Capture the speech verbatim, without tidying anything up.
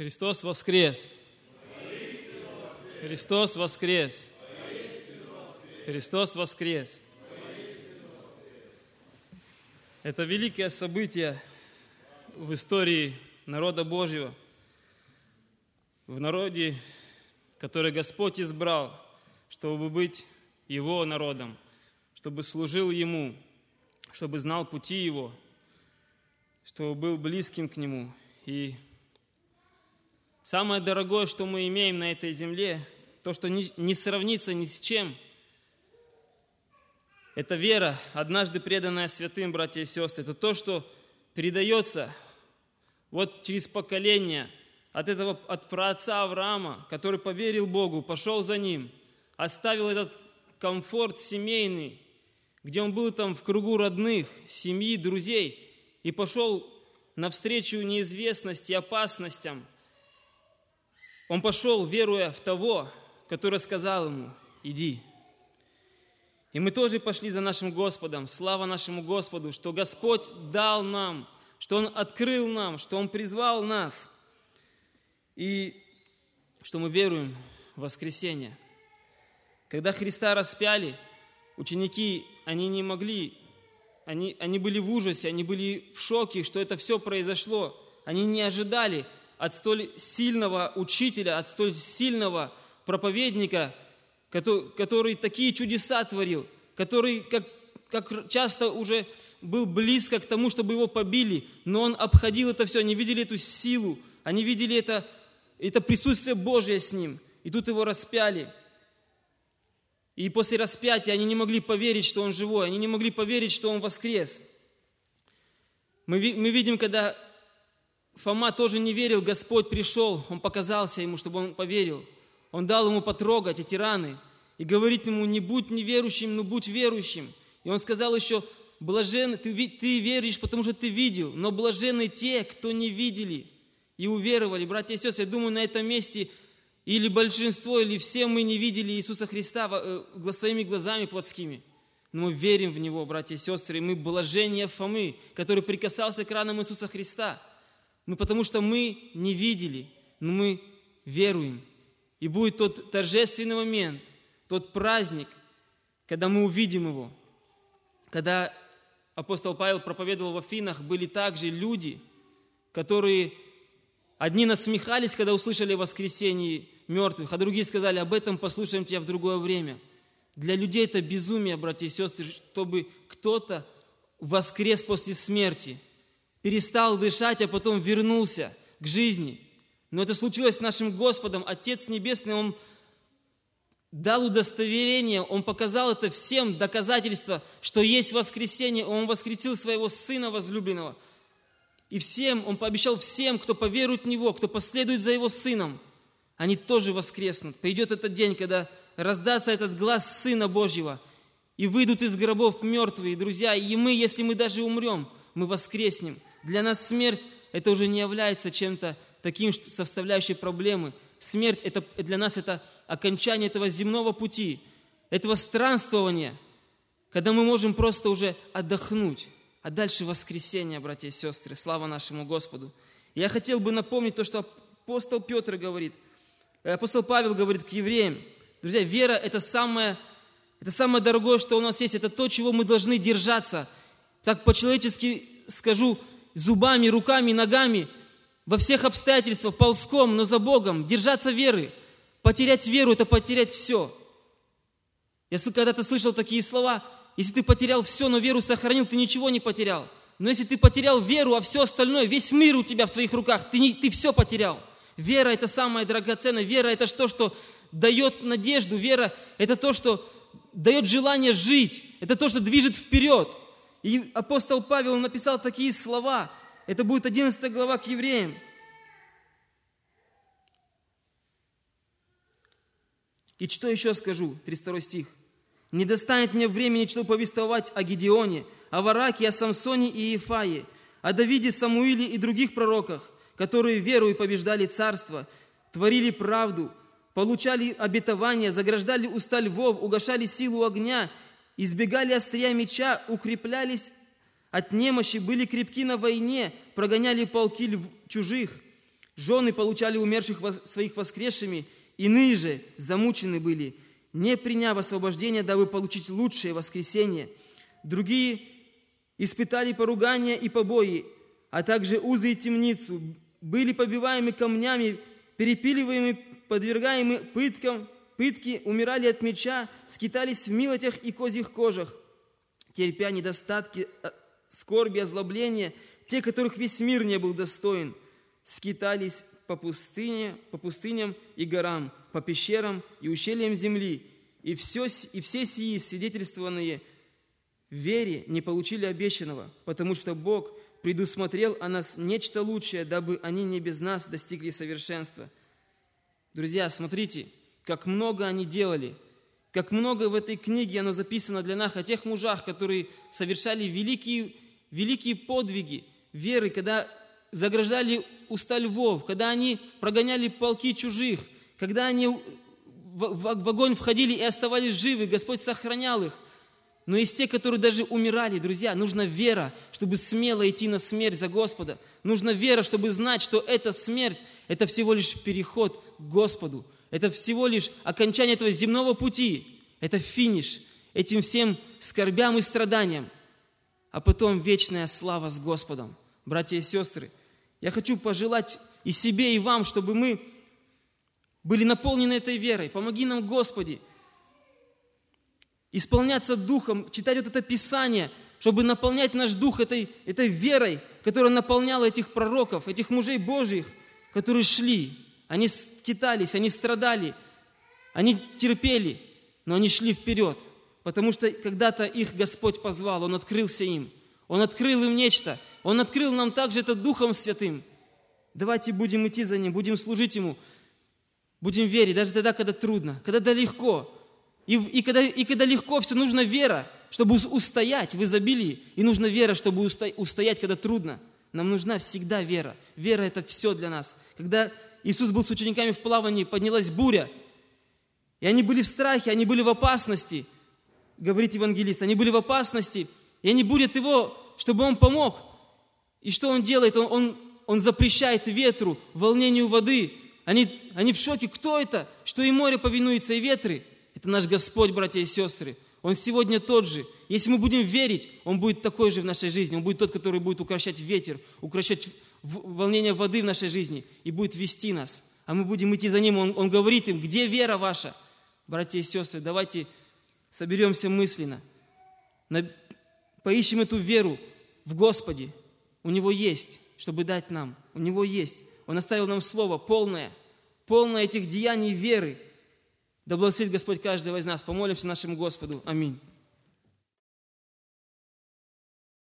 Христос воскрес! Христос воскрес! Христос воскрес! Это великое событие в истории народа Божьего, в народе, который Господь избрал, чтобы быть Его народом, чтобы служил Ему, чтобы знал пути Его, чтобы был близким к Нему. И самое дорогое, что мы имеем на этой земле, то, что не, не сравнится ни с чем, это вера, однажды преданная святым, братья и сестры. Это то, что передается вот через поколение от этого, от праотца Авраама, который поверил Богу, пошел за Ним, оставил этот комфорт семейный, где он был там в кругу родных, семьи, друзей, и пошел навстречу неизвестности, опасностям. Он пошел, веруя в того, который сказал ему: иди. И мы тоже пошли за нашим Господом. Слава нашему Господу, что Господь дал нам, что Он открыл нам, что Он призвал нас, и что мы веруем в воскресение. Когда Христа распяли, ученики, они не могли, они, они были в ужасе, они были в шоке, что это все произошло. Они не ожидали от столь сильного учителя, от столь сильного проповедника, который, который такие чудеса творил, который, как, как часто уже был близко к тому, чтобы его побили, но он обходил это все, они видели эту силу, они видели это, это присутствие Божие с ним, и тут его распяли. И после распятия они не могли поверить, что он живой, они не могли поверить, что он воскрес. Мы, мы видим, когда Фома тоже не верил, Господь пришел, Он показался ему, чтобы он поверил. Он дал ему потрогать эти раны и говорит ему: не будь неверующим, но будь верующим. И он сказал еще: блаженны, ты, ты веришь, потому что ты видел, но блаженны те, кто не видели и уверовали. Братья и сестры, я думаю, на этом месте или большинство, или все мы не видели Иисуса Христа своими глазами плотскими, но мы верим в Него, братья и сестры, и мы блажение Фомы, который прикасался к ранам Иисуса Христа. Мы, потому что мы не видели, но мы веруем. И будет тот торжественный момент, тот праздник, когда мы увидим Его. Когда апостол Павел проповедовал в Афинах, были также люди, которые одни насмехались, когда услышали о воскресении мертвых, а другие сказали: об этом послушаем тебя в другое время. Для людей это безумие, братья и сестры, чтобы кто-то воскрес после смерти, перестал дышать, а потом вернулся к жизни. Но это случилось с нашим Господом. Отец Небесный, Он дал удостоверение, Он показал это всем, доказательство, что есть воскресение. Он воскресил своего Сына возлюбленного. И всем, Он пообещал всем, кто поверует в Него, кто последует за Его Сыном, они тоже воскреснут. Придет этот день, когда раздастся этот глас Сына Божьего, и выйдут из гробов мертвые, друзья. И мы, если мы даже умрем, мы воскреснем. Для нас смерть – это уже не является чем-то таким, что составляющей проблемы. Смерть – это для нас это окончание этого земного пути, этого странствования, когда мы можем просто уже отдохнуть. А дальше воскресение, братья и сестры. Слава нашему Господу. Я хотел бы напомнить то, что апостол Петр говорит, апостол Павел говорит к евреям. Друзья, вера – это самое, это самое дорогое, что у нас есть. Это то, чего мы должны держаться. Так по-человечески скажу, зубами, руками, ногами, во всех обстоятельствах, ползком, но за Богом, держаться веры. Потерять веру – это потерять все. Я когда-то слышал такие слова: если ты потерял все, но веру сохранил, ты ничего не потерял. Но если ты потерял веру, а все остальное, весь мир у тебя в твоих руках, ты, не, ты все потерял. Вера – это самое драгоценное. Вера – это то, что дает надежду. Вера – это то, что дает желание жить. Это то, что движет вперед. И апостол Павел написал такие слова. Это будет одиннадцатая глава к евреям. И что еще скажу? тридцать второй стих. «Не достанет мне времени, чтобы повествовать о Гедеоне, о Вараке, о Самсоне и Иефае, о Давиде, Самуиле и других пророках, которые верою побеждали царство, творили правду, получали обетования, заграждали уста львов, угашали силу огня, избегали острия меча, укреплялись от немощи, были крепки на войне, прогоняли полки льв... чужих, жены получали умерших своих воскресшими, иные же замучены были, не приняв освобождения, дабы получить лучшее воскресение. Другие испытали поругания и побои, а также узы и темницу, были побиваемы камнями, перепиливаемы, подвергаемы пыткам, пытки, умирали от меча, скитались в милотях и козьих кожах, терпя недостатки, скорби, озлобления, те, которых весь мир не был достоин, скитались по пустыне, по пустыням и горам, по пещерам и ущельям земли, и все, и все сии свидетельствованные в вере не получили обещанного, потому что Бог предусмотрел о нас нечто лучшее, дабы они не без нас достигли совершенства. Друзья, смотрите, как много они делали, как много в этой книге оно записано для нас о тех мужах, которые совершали великие, великие подвиги веры, когда заграждали уста львов, когда они прогоняли полки чужих, когда они в, в, в огонь входили и оставались живы, Господь сохранял их. Но из тех, которые даже умирали, друзья, нужна вера, чтобы смело идти на смерть за Господа. Нужна вера, чтобы знать, что эта смерть – это всего лишь переход к Господу. Это всего лишь окончание этого земного пути. Это финиш этим всем скорбям и страданиям. А потом вечная слава с Господом. Братья и сестры, я хочу пожелать и себе, и вам, чтобы мы были наполнены этой верой. Помоги нам, Господи, исполняться Духом, читать вот это Писание, чтобы наполнять наш Дух этой, этой верой, которая наполняла этих пророков, этих мужей Божьих, которые шли. Они скитались, они страдали, они терпели, но они шли вперед, потому что когда-то их Господь позвал, Он открылся им. Он открыл им нечто. Он открыл нам также это Духом Святым. Давайте будем идти за Ним, будем служить Ему, будем верить, даже тогда, когда трудно, когда легко. И, и, когда, и когда легко, все нужна вера, чтобы устоять в изобилии. И нужна вера, чтобы устоять, когда трудно. Нам нужна всегда вера. Вера – это все для нас. Когда Иисус был с учениками в плавании, поднялась буря, и они были в страхе, они были в опасности, говорит евангелист, они были в опасности, и они бурят Его, чтобы Он помог. И что Он делает? Он, он, он запрещает ветру, волнению воды. Они, они в шоке. Кто это? Что и море повинуется, и ветры. Это наш Господь, братья и сестры. Он сегодня тот же. Если мы будем верить, Он будет такой же в нашей жизни. Он будет тот, который будет укрощать ветер, укрощать волнение воды в нашей жизни и будет вести нас. А мы будем идти за Ним. Он, он говорит им, где вера ваша? Братья и сестры, давайте соберемся мысленно. Поищем эту веру в Господе. У Него есть, чтобы дать нам. У Него есть. Он оставил нам слово полное, полное этих деяний веры. Да благословит Господь каждого из нас. Помолимся нашему Господу. Аминь.